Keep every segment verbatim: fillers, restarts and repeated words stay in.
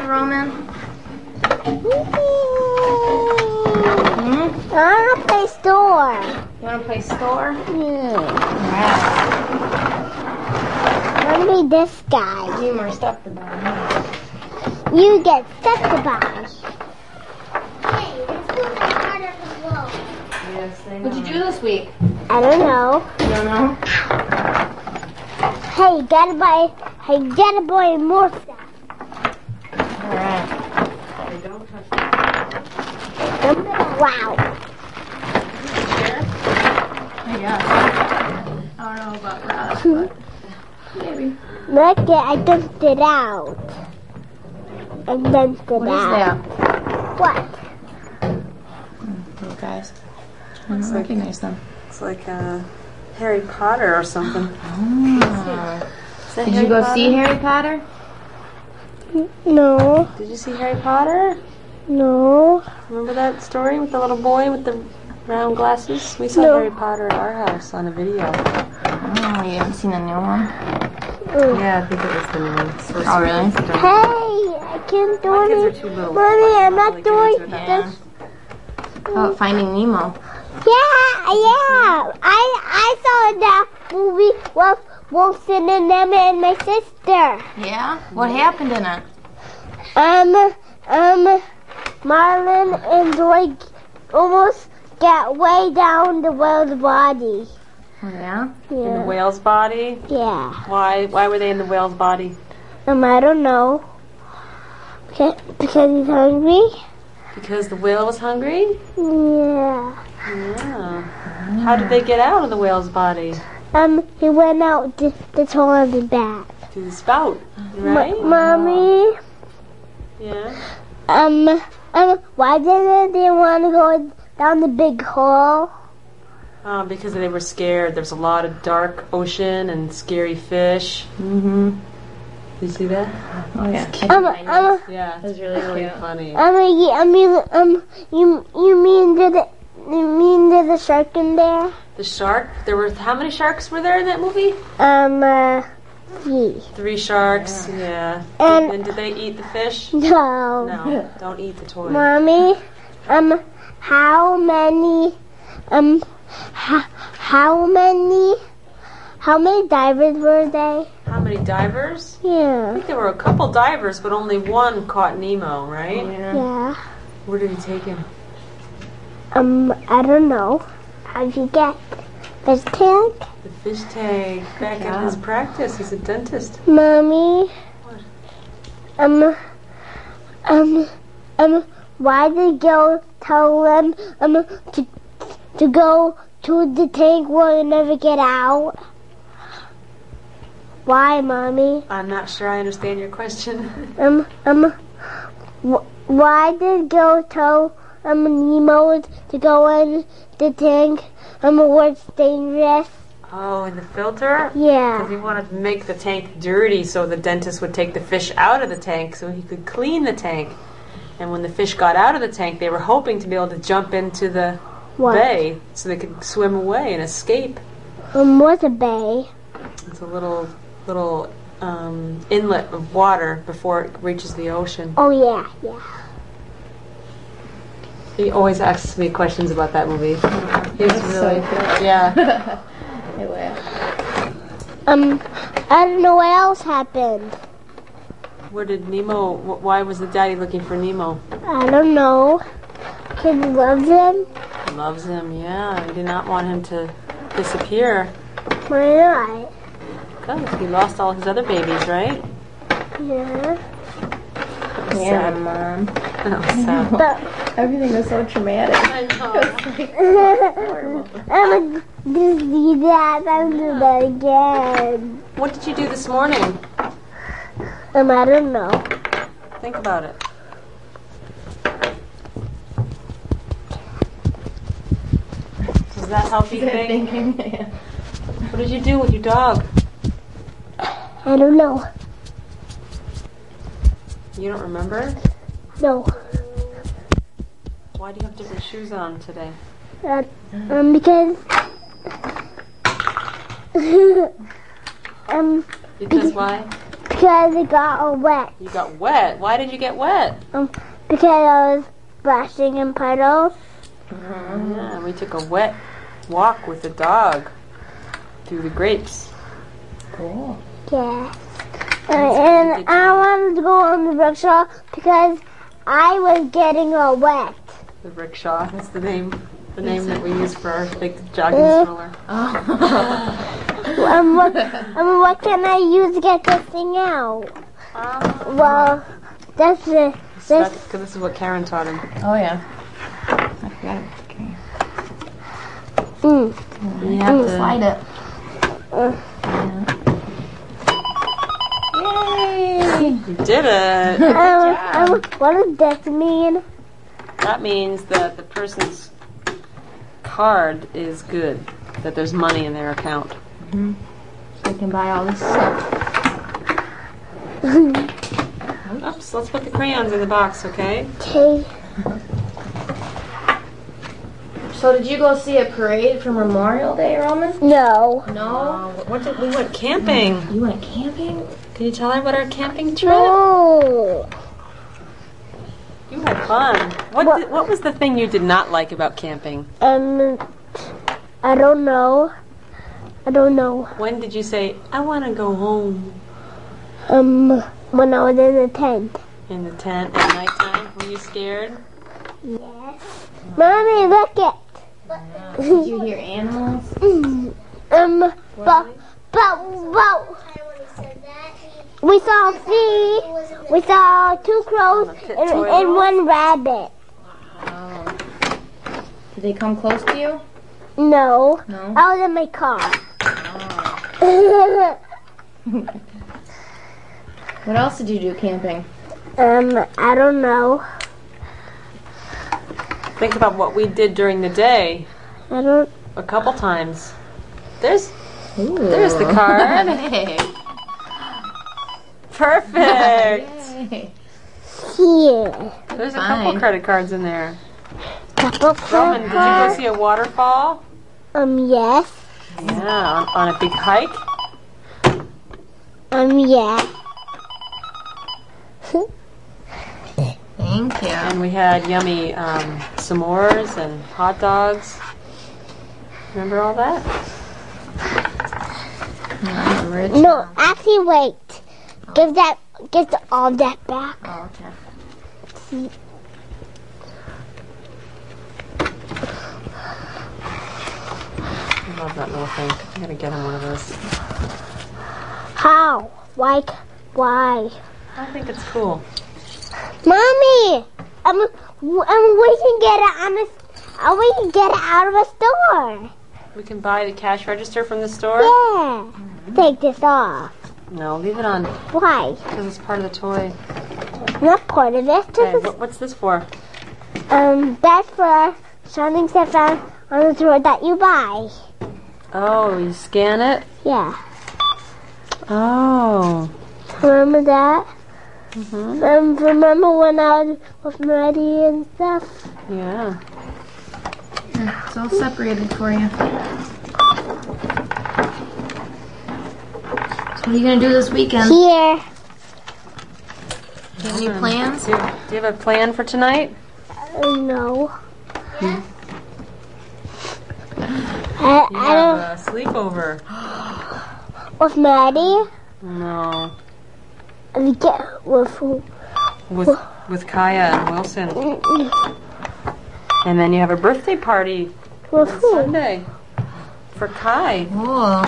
want, Roman? Hmm? I want to play store. You want to play store? Yeah. Wow. I want to be this guy. You more stuff to buy. You get stuff to buy. Hey, let's go to the water as well. Yes, they know. What'd you do this week? I don't know. You don't know? Hey, gotta buy. Hey, gotta buy more stuff. Alright. Hey, don't touch that. Wow. Yeah. I don't know about that, but maybe. Look it, I dumped it out. I dumped it What is out. that? What? You guys. I don't recognize them. It's like uh, Harry Potter or something. Oh. Is that Did Harry you go Potter? see Harry Potter? No, Did you see Harry Potter? no. Remember that story with the little boy with the round glasses? We saw No. Harry Potter at our house on a video. Oh, you haven't seen the new one? Mm. Yeah, I think it was the new one. Oh, really? Hey, I can't do My kids are it. too little. Mommy, I'm not Really get doing into that. this. How about Finding Nemo? Yeah, yeah. I I saw that movie with Wilson and them and my sister. Yeah? What happened in it? Um, um, Marlon and Joy almost got way down the whale's body. Oh, yeah? In the Yeah, whale's body? yeah. Why? Why were they in the whale's body? Um, I don't know. Okay, because he's hungry. Because the whale was hungry? Yeah. Yeah. How did they get out of the whale's body? Um, he went out the, the toilet back. Through the spout, right? M- Mommy, Yeah. um, um, why didn't they want to go down the big hole? Uh, because they were scared. There's a lot of dark ocean and scary fish. Mm-hmm. Did you see that? Oh, yeah. Um, um, Yeah, It was really really cute. funny. um, yeah, I mean, um, you you mean did it? You mean there's a shark in there? The shark. There were how many sharks were there in that movie? Um, uh, three. Three sharks. Yeah. And- and did they eat the fish? No. No. Don't eat the toy. Mommy, um, how many, um, h- how many, how many divers were they? How many divers? I Yeah. think there were a couple divers, but only one caught Nemo, right? Yeah. Yeah. Where did he take him? Um, I don't know. How'd you get this tank? The fish tank. Back in his practice. He's a dentist. Mommy. Um, um, um, why did Gil tell them, um, to, to go to the tank where you never get out? Why, Mommy? I'm not sure I understand your question. Um, um, wh- why did Gil tell um Nemo to go in the tank um where it's dangerous? Oh, in the filter? Yeah. Because he wanted to make the tank dirty so the dentist would take the fish out of the tank so he could clean the tank. And when the fish got out of the tank, they were hoping to be able to jump into the What? bay so they could swim away and escape. Um, what's a bay? It's a little little um, inlet of water before it reaches the ocean. Oh yeah, yeah. He always asks me questions about that movie. He's really, yeah. Anyway. Um, I don't know what else happened. Where did Nemo? wh- Why was the daddy looking for Nemo? I don't know. Kid loves him. He loves him. Yeah, he did not want him to disappear. Why not? Because he lost all his other babies, right? Yeah. That was Yeah, sad. Mom. That was sad. But Everything was so traumatic. I know. I'm gonna do that. I'm gonna do that again. What did you do this morning? Um, I don't know. Think about it. Does that help you think? Thinking. Yeah. What did you do with your dog? I don't know. You don't remember? No. Why do you have different shoes on today? Uh, um, because um, Because why? because Because it got all wet. You got wet. Why did you get wet? Um, because I was splashing in puddles. Yeah, we took a wet walk with the dog through the grapes. Cool. Yeah. Uh, and I wanted to go on the rickshaw because I was getting all wet. The rickshaw. That's the name. The name that we use for our big jogging Uh, stroller. um, what, um, what can I use to get this thing out? Um, Well, that's the Because this. this is what Karen taught him. Oh yeah. I forgot it. Okay. Mm, You have to Slide it. uh, Yay! You did it. um, um, what does this mean? That means that the person's card is good. That there's money in their account. So I can buy all this stuff. Oops, let's put the crayons in the box, okay? Okay. So did you go see a parade for Memorial Day, Roman? No. No. Uh, what did, we went camping. You went camping? Can you tell her about our camping trip? No. You had fun. What, What- did, what was the thing you did not like about camping? Um, I don't know. I don't know. When did you say, I want to go home? Um, when I was in the tent. In the tent at nighttime? Were you scared? Yes. Mommy, look it. Did you hear animals? um, but, but, but, we saw three, we saw two crows and, and one rabbit. Oh. Did they come close to you? No, No. I was in my car. What else did you do camping? um, I don't know. Think about what we did during the day. I don't. A couple times. There's Ooh. There's the card. Hey. Perfect. Yay. Here. There's a couple Fine. credit cards in there. Couple Roman, did you go see a waterfall? Um, yes. Yeah, on, on a big hike. Um, yeah. Thank you. And we had yummy um, s'mores and hot dogs. Remember all that? I'm rich. No, actually, wait. Give that, give the, all that back. Oh, okay. I love that little thing. I'm gonna get him one of those. How? Why? c- Why? I think it's cool. Mommy, um, w- um, we can get it on the, uh, we can get it out of a store. We can buy the cash register from the store. Yeah. Take this off. No, leave it on Why? because it's part of the toy. Not part of this. Okay, This is, what, what's this for? um, that's for something stuff on, on the store that you buy. Oh, you scan it. Yeah. Oh. Remember that? Mhm. Um, remember when I was with Maddie and stuff? Yeah. It's all separated for you. So what are you going to do this weekend? Do Here. you have any plans? Do you, do you have a plan for tonight? Uh, no. I, You I have don't. a sleepover. With Maddie? No. We get with who? With with Kaya and Wilson. And then you have a birthday party With on who? Sunday for Kai. Cool.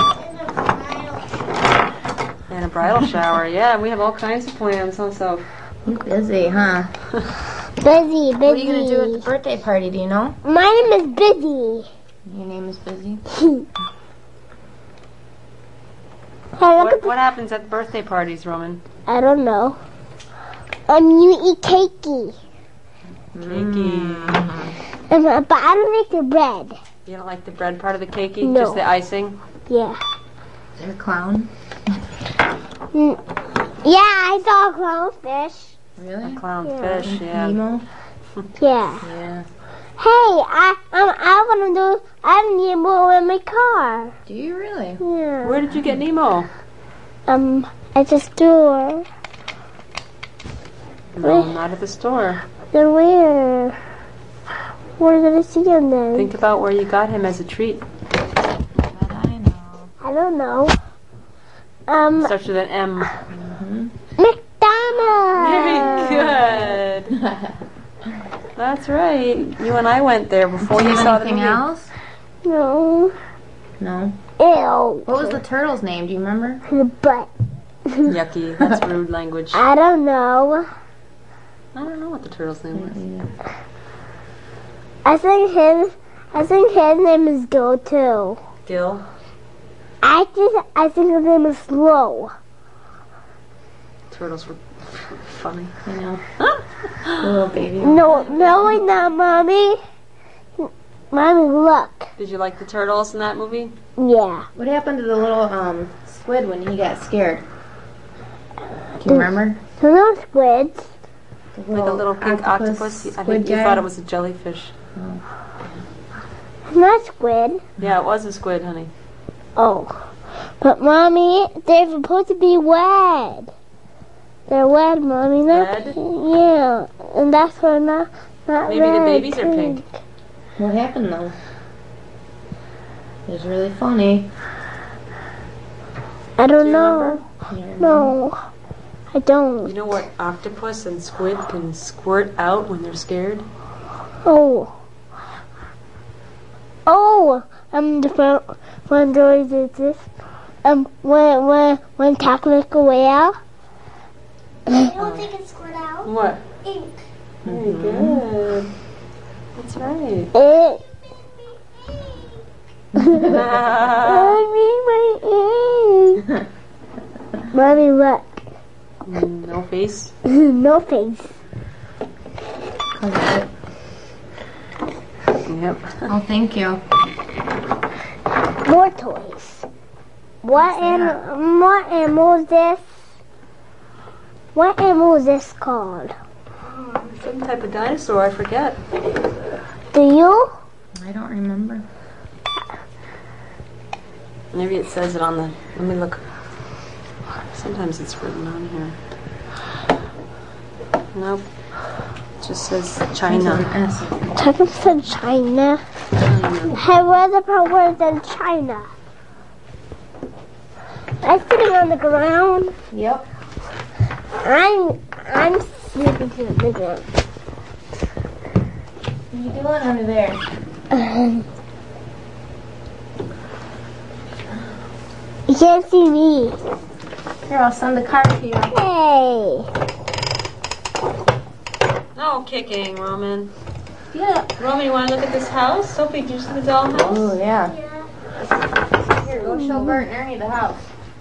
And a bridal shower. Yeah, we have all kinds of plans also. You're busy, huh? Busy, busy. What are you going to do at the birthday party? Do you know? My name is Busy. Your name is Busy. Hey, look What, at what happens at birthday parties, Roman? I don't know. Um, you eat cakey. Cakey. Um, but I don't like the bread. You don't like the bread part of the cakey? No. Just the icing? Yeah. Is there a clown? Mm. Yeah, I saw a clownfish. Really? Clownfish, yeah. Nemo? Yeah. Yeah. Hey, I um, I want to do. I need more in my car. Do you really? Yeah. Where did you get Nemo? Um, At the store. No, not at the store. Then where? Where did I see him then? Think about where you got him as a treat. But I know. I don't know. Um, Starts with an M. McDonald's. Very good. That's right. You and I went there before Do you you saw have the anything movie. else? No. No. Ew. What was the turtle's name? Do you remember? The butt. Yucky. That's rude language. I don't know. I don't know what the turtle's name was. I think his, I think his name is Gil too. Gil. I just, I think his name is Slow. Turtles were funny. I know. Little baby. No, no, it's not, Mommy. Mommy, look. Did you like the turtles in that movie? Yeah. What happened to the little um squid when he got scared? Do you remember? So no squids. The Like a little pink octopus? I squid think you guy? thought it was a jellyfish. Not squid. Yeah, it was a squid, honey. Oh. But Mommy, they're supposed to be red. They're red, Mommy. Not Red? pink. Yeah. And that's why not, not Maybe red. the babies are pink. What happened though? It was really funny. I don't Do you know. remember? No. I don't. You know what octopus and squid can squirt out when they're scared? Oh. Oh. Um, the front, front door is this. Um, when, when, when chocolate go out. You don't think it's squirt out? What? Ink. Very good. That's right. It. Mm, I need my ink. Mommy, look. no face. No face. Yep. Oh, thank you. More toys. What animal? What animal is this? What animal is this called? Some type of dinosaur, I forget. Do you? I don't remember. Maybe it says it on the. Let me look. Sometimes it's written on here. Nope. It just says China. Talking from China. China. Hey, where's the part where it's in China? I'm sitting on the ground. Yep. I'm I'm sleeping to the ground. What are you doing under there? Um, you can't see me. Here, I'll send the card to you. Hey. No kicking, Roman. Yeah. Roman, you want to look at this house? Sophie, did you see the dollhouse? Oh, yeah. Here, go show Bert and Ernie the house.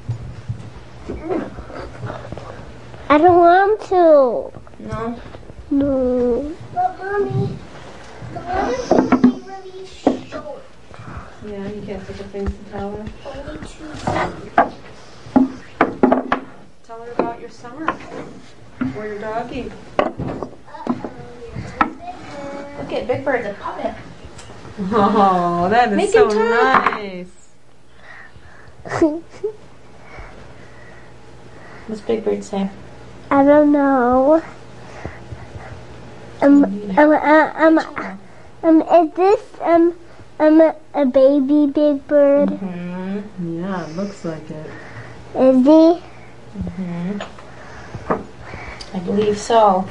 I don't want to. No? No. But Mommy, the letters would be really short. Yeah, you can't take a face to tell her. Only two. Tell her about your summer. Or your doggy. Look at Big Bird's a puppet. Oh, that is Make so him talk. nice. What's Big Bird say? I don't know. Um, um, uh, um, um, is this um, um, a, a baby Big Bird? Mm-hmm. Yeah, it looks like it. Is he? Mm-hmm. I believe so.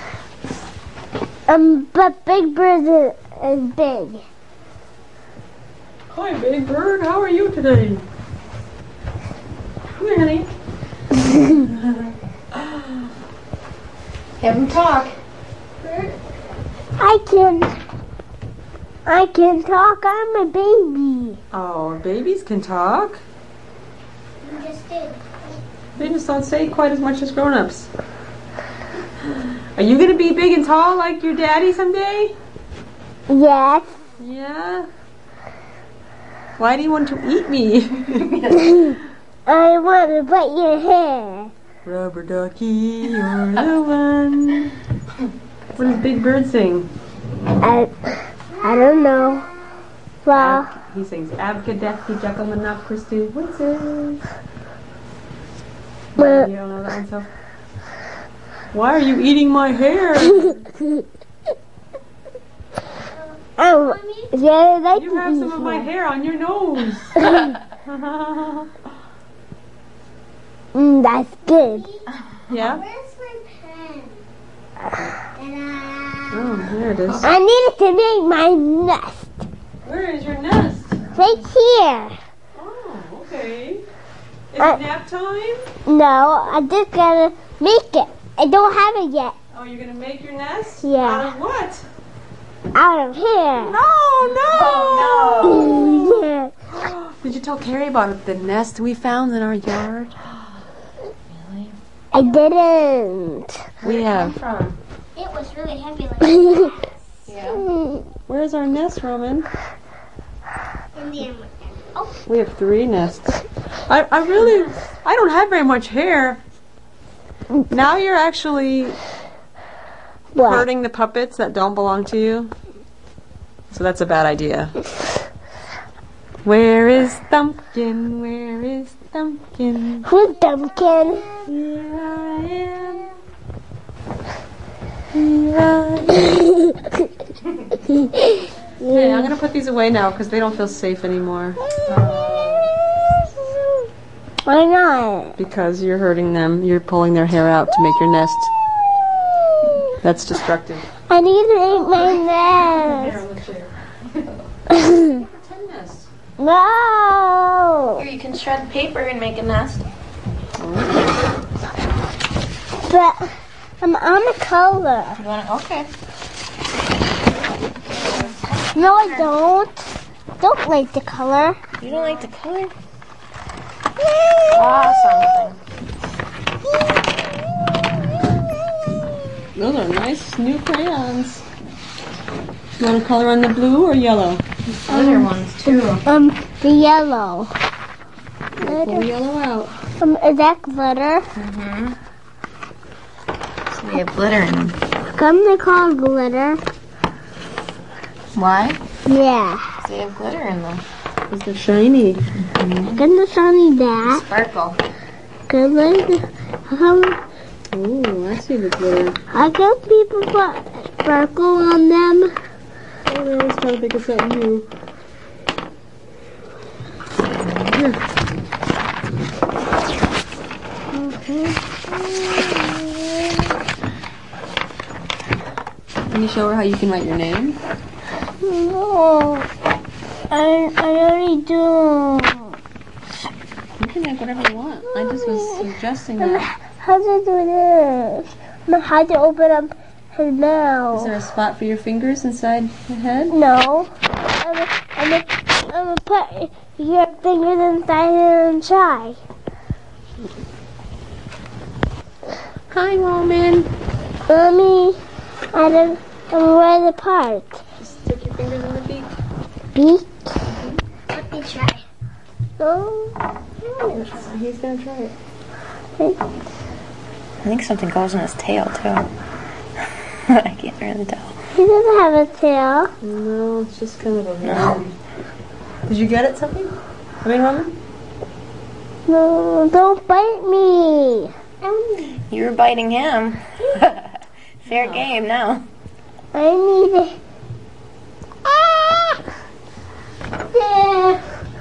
Um, but Big Bird is, is big. Hi, Big Bird. How are you today? Come here, honey. Have him talk. I can, I can talk. I'm a baby. Oh, babies can talk. You just did. They just don't say quite as much as grown-ups. Are you gonna be big and tall like your daddy someday? Yes. Yeah. Why do you want to eat me? I want to bite your hair. Rubber ducky, you're the one. What does Big Bird sing? I, I don't know. Well, Ab- he sings Abcadabra, Jekyll and Christy Wizard. You don't know that one, so. Why are you eating my hair? Oh, yeah, I like You to have eat some of my hair. hair on your nose. Mm, that's good. Yeah? Where's my pen? Ta-da! Oh, there it is. I needed to make my nest Where is your nest? right here. Oh, okay. Is Uh, it nap time? No, I just gotta make it. I don't have it yet. Oh, you're gonna make your nest? Yeah. Out of what? Out of here. No, no. Oh, yeah. Did you tell Carrie about the nest we found in our yard? I didn't. We have. From? It was really heavy like that. Yeah. Where's our nest, Roman? In the end. Oh, We have three nests. I, I really, I don't have very much hair. Now you're actually What? hurting the puppets that don't belong to you. So that's a bad idea. Where is Thumpkin? Where is Thumpkin? Who's Dumpkin? Here I am. Here I am. Hey, I'm gonna put these away now because they don't feel safe anymore. Why not? Because you're hurting them. You're pulling their hair out to make your nest. That's destructive. I need to make my nest. No. Here, you can shred paper and make a nest. But I'm on the color. You want to? Okay. No, I don't. Don't like the color. You don't like the color? Ah, something. Those are nice new crayons. You want to color on the blue or yellow? Other ones too. Um, the yellow. Pull the yellow out. Um, is that glitter? Mm-hmm. So they have glitter in them. Come they call it glitter. Why? Yeah. They have glitter in them. Because they're shiny. Gonna show me that. Sparkle. Good like um, Ooh, I see the glitter. I got people put sparkle on them. Oh, they always try to think of something new. Here. Can you show her how you can write your name? No, I I already do. You can make whatever you want. I just was suggesting that. How to do this? Um, How to open up his Is mouth? there a spot for your fingers inside the head? No. I'm gonna I'm I'm gonna put your fingers inside and try. Hi, Roman. Mommy, I don't. I'm where the part. Just stick your fingers in the beak. Beak. let me try. Oh. He's gonna try it. I think something goes in his tail too. I can't really tell. He doesn't have a tail. No, it's just kind of a no. Did you get it, something? I mean, Roman? No, don't bite me. You were biting him. Fair game now. I need it. Ah! Yeah.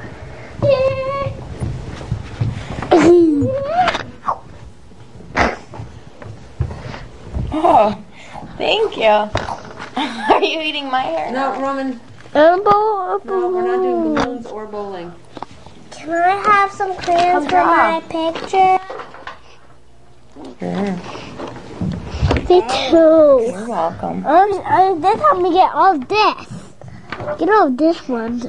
Oh, thank you. Are you eating my hair? No, Roman. Elbow, No, we're not doing balloons or bowling. Can I have some crayons for my picture? Sure. Me too. You're welcome. Um, uh, this help me get all this. Get all this one.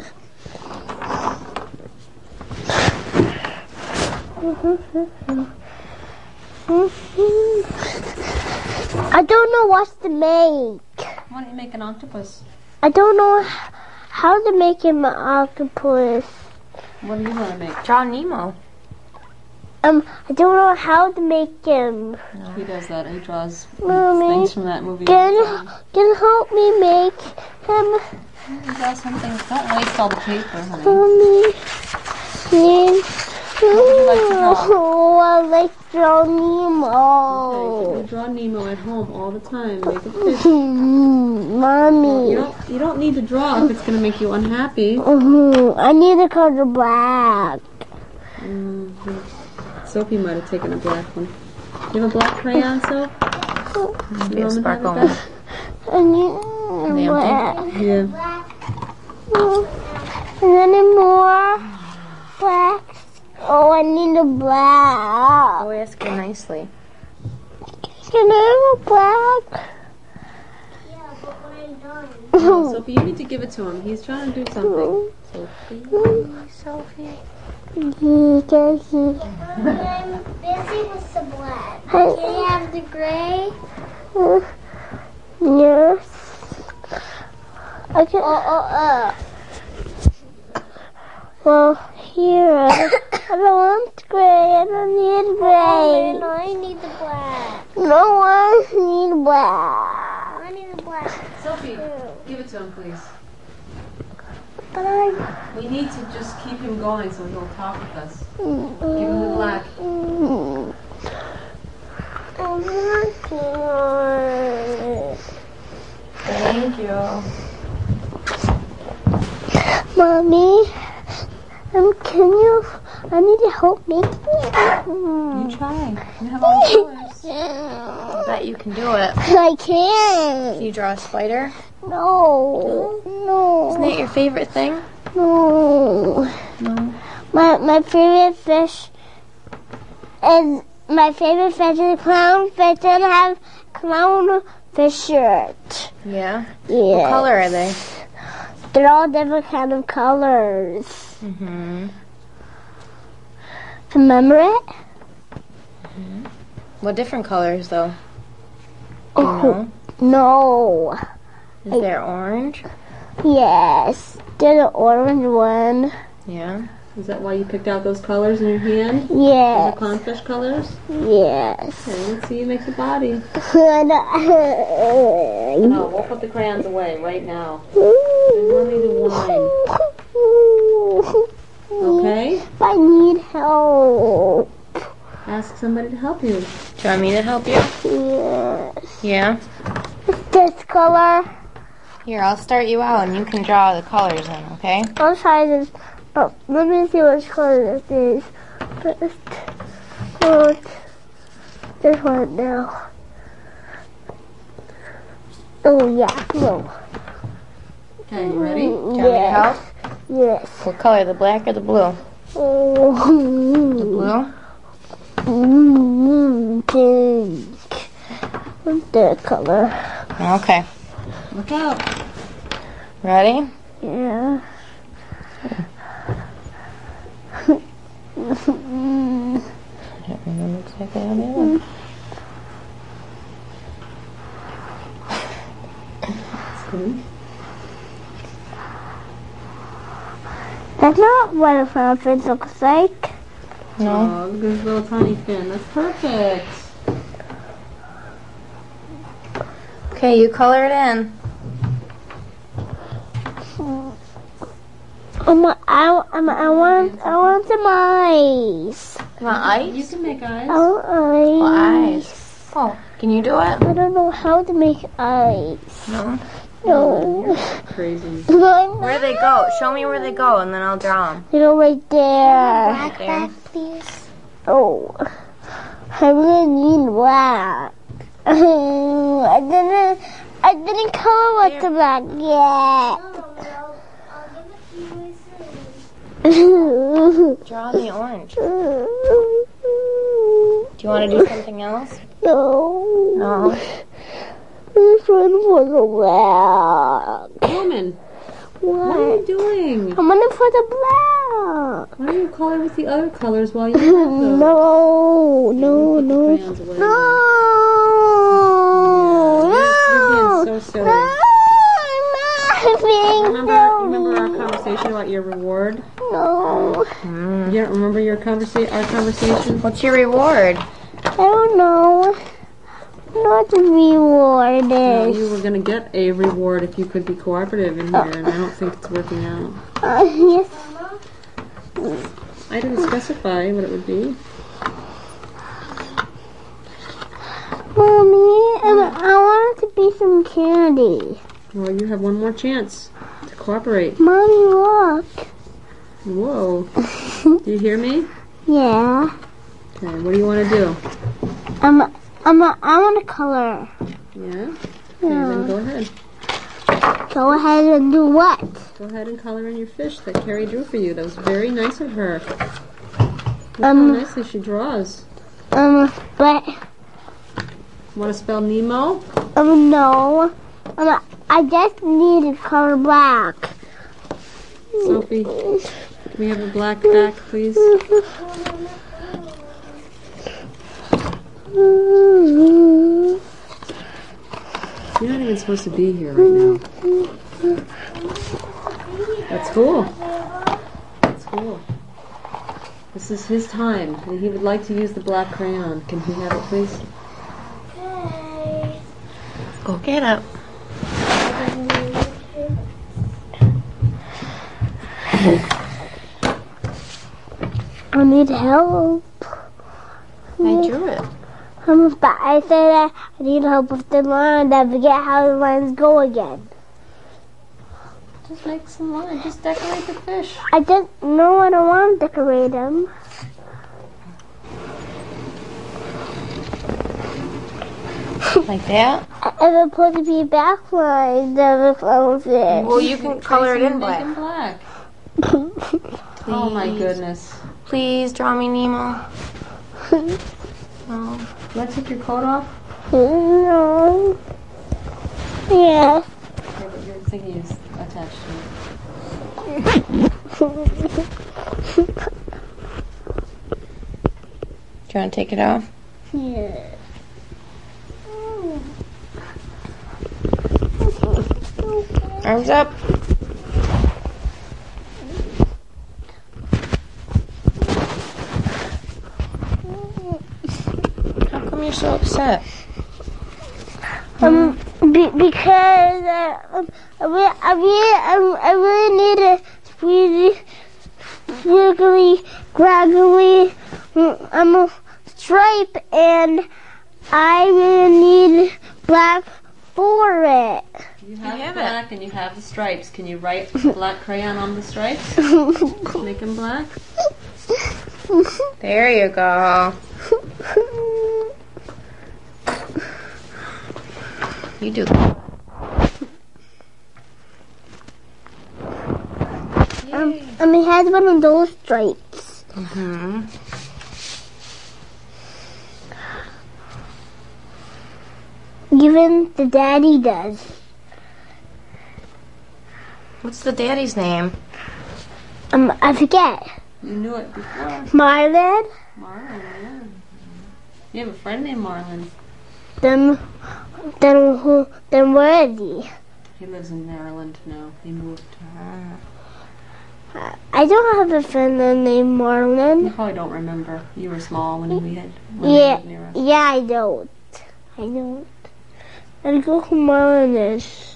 I don't know what to make. Why don't you make an octopus? I don't know how to make him an octopus. What do you want to make? Draw Nemo. Um, I don't know how to make him. He does that. He draws Mommy, things from that movie. Can can help me make him? He draws some things. Don't waste all the paper, honey. Mommy, please. would you like to draw? Oh, I like to draw Okay, Nemo. so you draw Nemo at home all the time. Make a fish. Hmm, You Mommy. don't. You don't need to draw if it's going to make you unhappy. Mhm, I need the color black. hmm Sophie might have taken a black one. You have a black crayon, Soph? Be a Mom sparkle have one. it I need black. back? Yeah. And then more black. Oh, I need a black. Oh, ask her nicely. Can I have a black? Yeah, but when I'm done. No, Sophie, you need to give it to him. He's trying to do something. Sophie. Sophie. You can see. When I'm busy with the black. Hey. Can you have the gray? Yes. I can. Oh, oh, uh. Well, here. I don't want gray. I don't need gray. No, I need the black. No one need black. I need the black. Sophie, give it to him, please. But I. We need to just keep him going so he'll talk with us. Give him the black. Mm. I want more. Thank you. Mommy, um, can you? I need to help make it. You try. You have all the colors. I bet you can do it. I can't. Can you draw a spider? No. No. Isn't that your favorite thing? No. No. My my favorite fish is my favorite fish is clownfish, and I have clownfish shirt. Yeah? Yeah. What color are they? They're all different kind of colors. Mm-hmm. Remember it? What different colors, though? Do you Oh know? no. Is there orange? Yes. There's an orange one. Yeah. Is that why you picked out those colors in your hand? Those are Yes. clownfish colors? Yes. Okay, let's see you make the body. No. No, we'll put the crayons away right now. There's no need to whine. Okay? I need help. Ask somebody to help you. Do you want me to help you? Yes. Yeah. This color. Here, I'll start you out and you can draw the colors in, okay? I'll try this. But let me see which color this is. First. Oh, this one now. Oh yeah, no. Okay, you ready? Do you want me to help? Yes. What color, the black or the blue? Oh. Blue? Mm, pink. The color. Okay. Look out. Ready? Yeah. I don't remember exactly how they look. That's not what a clownfish looks like. No? Oh, look at his little tiny fin. That's perfect. Okay, you color it in. Um, I, um, I want, I want some eyes. You want You ice? can make eyes. I want Oh, eyes. eyes. Oh, can you do it? I don't know how to make eyes. No. No. Crazy. Where do they go? Show me where they go and then I'll draw them. They go right there. Right there. Please. Oh, I really need black. I didn't, I didn't color with the black yet. Oh, well, I'll give it to you soon. Draw the orange. Do you want to do something else? No. No. This one was black. Woman, what are What? you doing? I'm gonna put a black. Why don't you color with the other colors while you have those? No, no, Put the no. crayons away. No. You're No. being so silly. No, I'm not being Remember, you silly. remember our conversation about your reward? No. You don't remember your conversa- our conversation? What's your reward? I don't know. Not rewarded. No, you were going to get a reward if you could be cooperative in here, and I don't think it's working out. Uh, yes. I didn't specify what it would be. Mommy, um, I want it to be some candy. Well, you have one more chance to cooperate. Mommy, look. Whoa. Do you hear me? Yeah. Okay, what do you want to do? Um, um, I want to color. Yeah? Okay, Yeah. then go ahead. Go ahead and do what? Go ahead and color in your fish that Carrie drew for you. That was very nice of her. Look Um, how nicely she draws. Um, but, Want to spell Nemo? um, no. Um, I just need to color black. Sophie, can we have a black back, please? You're not even supposed to be here right now. That's cool. That's cool. This is his time, and he would like to use the black crayon. Can he have it, please? Go get it. I need help. I drew it. Um, but I said that I need help with the line. I forget how the lines go again. Just make some line. Just decorate the fish. I don't know. I don't want to decorate them. Like that? I'm supposed to be back lines of the fish. Well, you can color it in Make black. him black. Oh my goodness. Please draw me Nemo. Oh. Can I take your coat off? No. Yeah. Okay, but your thingy is attached to it. Do you want to take it off? Yeah. Arms up. How come you're so upset? Um, be, because uh, um, I really, I really, um, I really need a really, squiggly, gradually, um, um, stripe, and I really need black for it. You have, have black and you have the stripes. Can you write black crayon on the stripes? Make them black? There you go. You do. Um, um, it has one of those stripes. Mm-hmm. Even the daddy does. What's the daddy's name? Um, I forget. You knew it before. Marlon. Marlon, yeah. You have a friend named Marlon. Then, then who? Then where is he? He lives in Maryland now. He moved. I don't have a friend named You Marlon. probably don't remember. You were small when we had when he Yeah, lived near us. yeah, I don't. I don't. I don't know who Marlon is.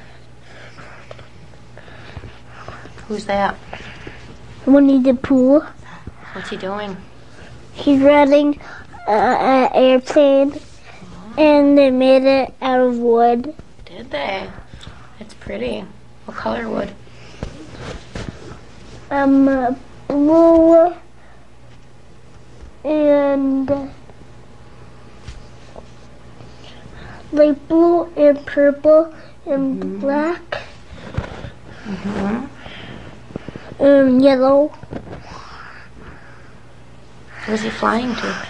Who's that? Winnie the Pooh. What's he doing? He's running uh, an airplane, and they made it out of wood. Did they? It's pretty. What color wood? Um, uh, blue and like blue and purple and Mm-hmm. black Mm-hmm. and yellow. Where's he flying to?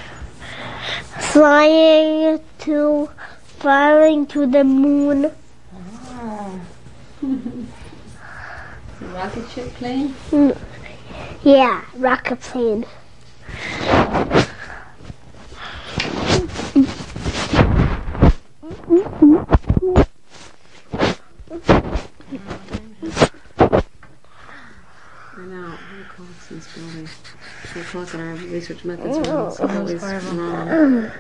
Flying to, flying to the moon. Oh. The rocket ship plane? Yeah, rocket plane. I know. Who clocks in this building? Four o'clock and our research methods are almost always wrong.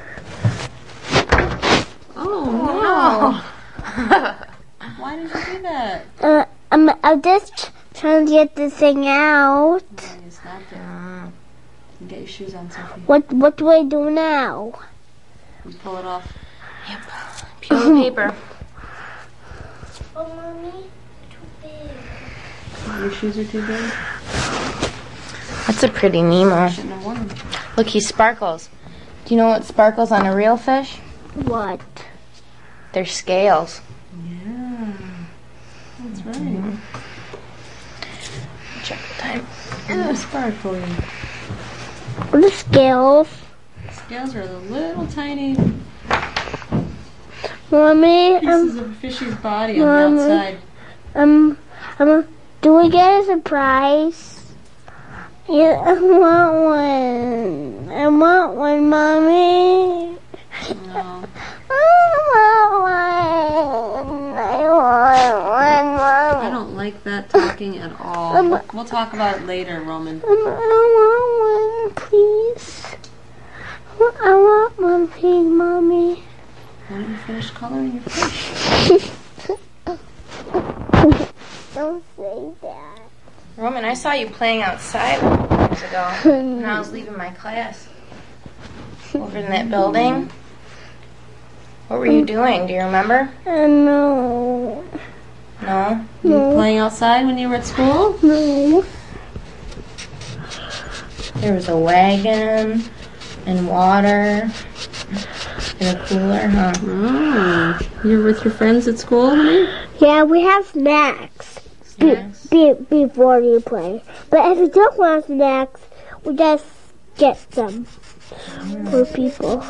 Oh, no. Why did you do that? Uh, I'm, I'm just trying to get this thing out. Oh, you snapped it. Ah. Get your shoes on, Sophie. What what do I do now? You pull it off. Yep. Peel the paper. Oh, mommy, too big. Your shoes are too big. That's a pretty Nemo. Shouldn't have worn them. Look, he sparkles. Do you know what sparkles on a real fish? What? They're scales. Yeah. That's right. Mm-hmm. Check the time. Oh, sparkly. What are scales? Scales are the little tiny Mommy, pieces um, of a fish's body on Mommy. the outside. um, um, do we get a surprise? Yeah, I want one. I want one, Mommy. No. I want one. I want one, Mommy. I don't like that talking at all. Um, We'll, we'll talk about it later, Roman. Um, I want one, please. I want one, please, Mommy. Why don't you finish coloring your fish? Don't say that. Roman, I saw you playing outside a couple years ago when I was leaving my class. Over in that building. What were you doing? Do you remember? I know. No? You were playing outside when you were at school? No. There was a wagon and water and a cooler, huh? Oh. You were with your friends at school, honey? Yeah, we have snacks. Snacks. Be, be, before you play. But if you don't want snacks, we just get some for people.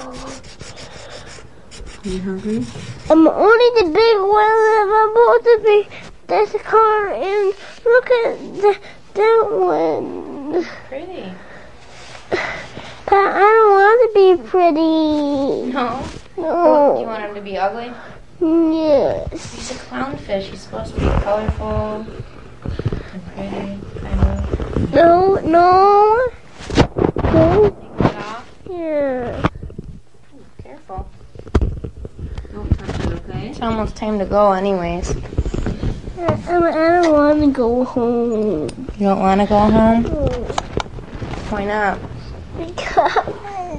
Are you hungry? I'm only the big one that I'm supposed to be. There's a car and look at the, that one. Pretty. But I don't want to be pretty. No? No. You want him to be ugly? Yes. He's a clownfish. He's supposed to be colorful and pretty, kind of. No, no. No. Take it off. Yeah. Careful. Don't touch it, okay? It's almost time to go anyways. I, I don't want to go home. You don't want to go home? Why not? Because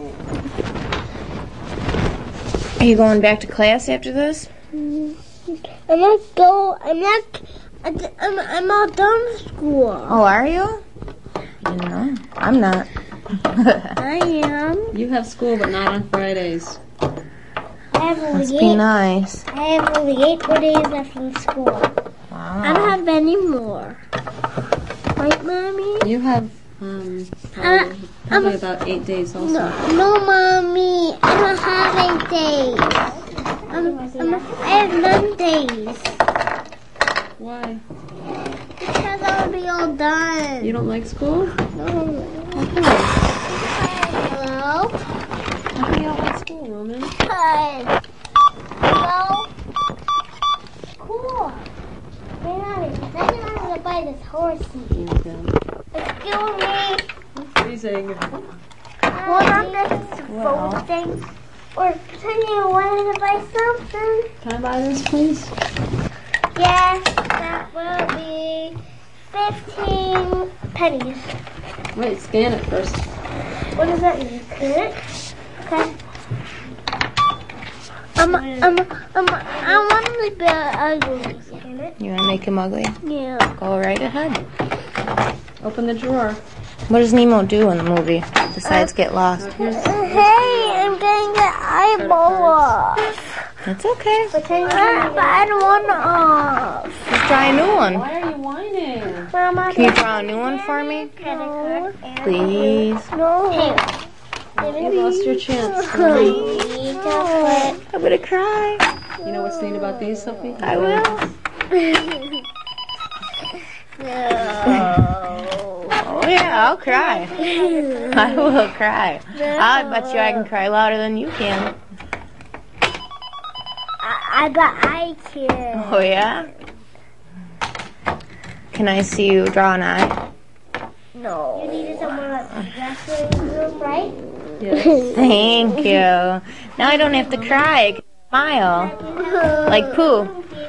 Are you going back to class after this? I'm not go. I'm not. I'm. I'm not done with school. Oh, are you? I didn't know. I'm not. I am. You have school, but not on Fridays. I have only Must be eight. nice. I have only eight more days left in school. I don't Wow. have any more. Right, Mommy? You have um, Uh, probably, probably um, about eight days also. No, no, Mommy. I don't have eight days. Um, um, I have nine days. Why? Because I'll be all done. You don't like school? No. Hello? Why do you don't like school, Roman? Hi. Hello? Cool. Hey, Mommy, then I'm going to buy this horsey. Excuse me. I'm freezing. Hold on, this phone thing. Or pretend you wanted to buy something. Can I buy this, please? Yes, that will be fifteen pennies. Wait, scan it first. What does that mean? Good. Okay. Um, um, um, I want to be ugly. Scan it. You want to make him ugly? Yeah. Go right ahead. Open the drawer. What does Nemo do in the movie besides get lost? Here's, Hey, I'm getting the eyeball off. It's okay. But I don't want it off. Let's try a new one. why are you whining? Mama, Can you draw a new one for me? No. Please. No. You lost your chance. Please, I'm going to cry. You know what's neat about these, Sophie? I will. Oh, yeah, I'll cry. I will cry. I bet you I can cry louder than you can. I, I bet I can. Oh, yeah? Can I see you draw an eye? No. You needed someone at the dressing room, right? Yes. Thank you. Now I don't have to cry. I can smile. Like Pooh.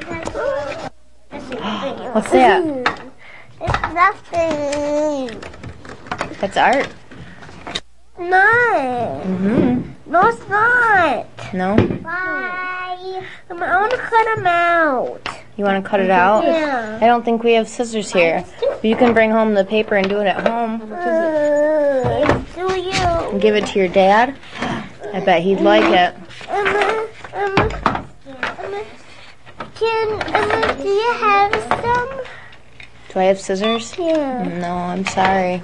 What's that? It's nothing. That's art. not. Mm-hmm. No, it's not. No? Bye. I want to cut them out. You want to cut it out? Yeah. I don't think we have scissors here. But you can bring home the paper and do it at home. Uh, do you? And give it to your dad. I bet he'd like it. Emma, Emma, Emma, can, Emma, do you have some? Do I have scissors? Yeah. No, I'm sorry.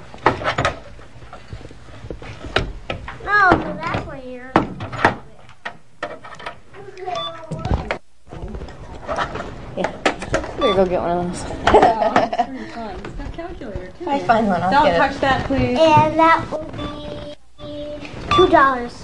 No, so that's where you're. Here, go get one of those. It's fun. It's got a calculator too. I find one, I'll Don't get touch it. that, please. And that will be two dollars.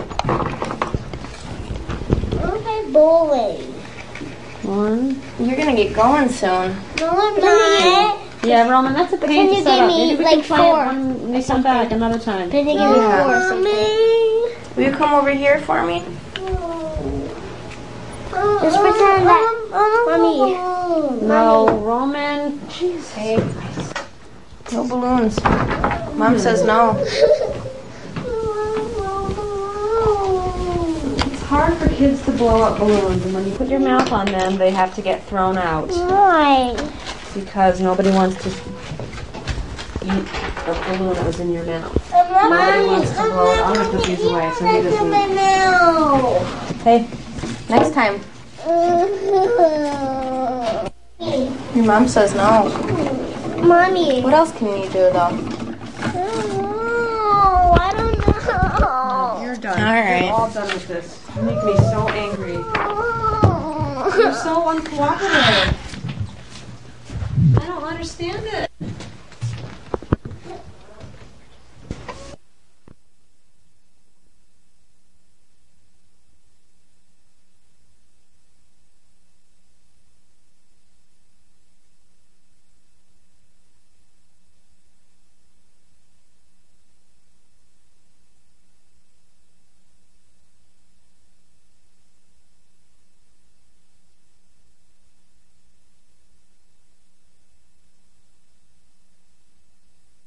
Okay, bowling. One. You're gonna get going soon. No, I'm not. Yeah, Roman, that's a pain Can to you set give up. me, Maybe we like, can try four it when we come back another time. Can you give me four or something? Will you come over here for me? Just pretend that, mommy. No, Roman. Jeez. Hey. No balloons. Mom says no. It's hard for kids to blow up balloons, and when you put your mouth on them, they have to get thrown out Why? because nobody wants to eat a balloon that was in your mouth. Nobody wants to blow it. I'm gonna put these away so he doesn't. Hey, next time. Your mom says no. Mommy. What else can you do though? Oh, I don't know. You're done. All right. You're all done with this. You make me so angry. You're so uncooperative. I don't understand it.